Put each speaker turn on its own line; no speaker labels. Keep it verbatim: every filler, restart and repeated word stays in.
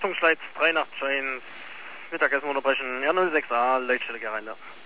Richtung Schleiz, drei nach eins, Mittagessen unterbrechen, R null sechs A, Leitstelle Gereinde.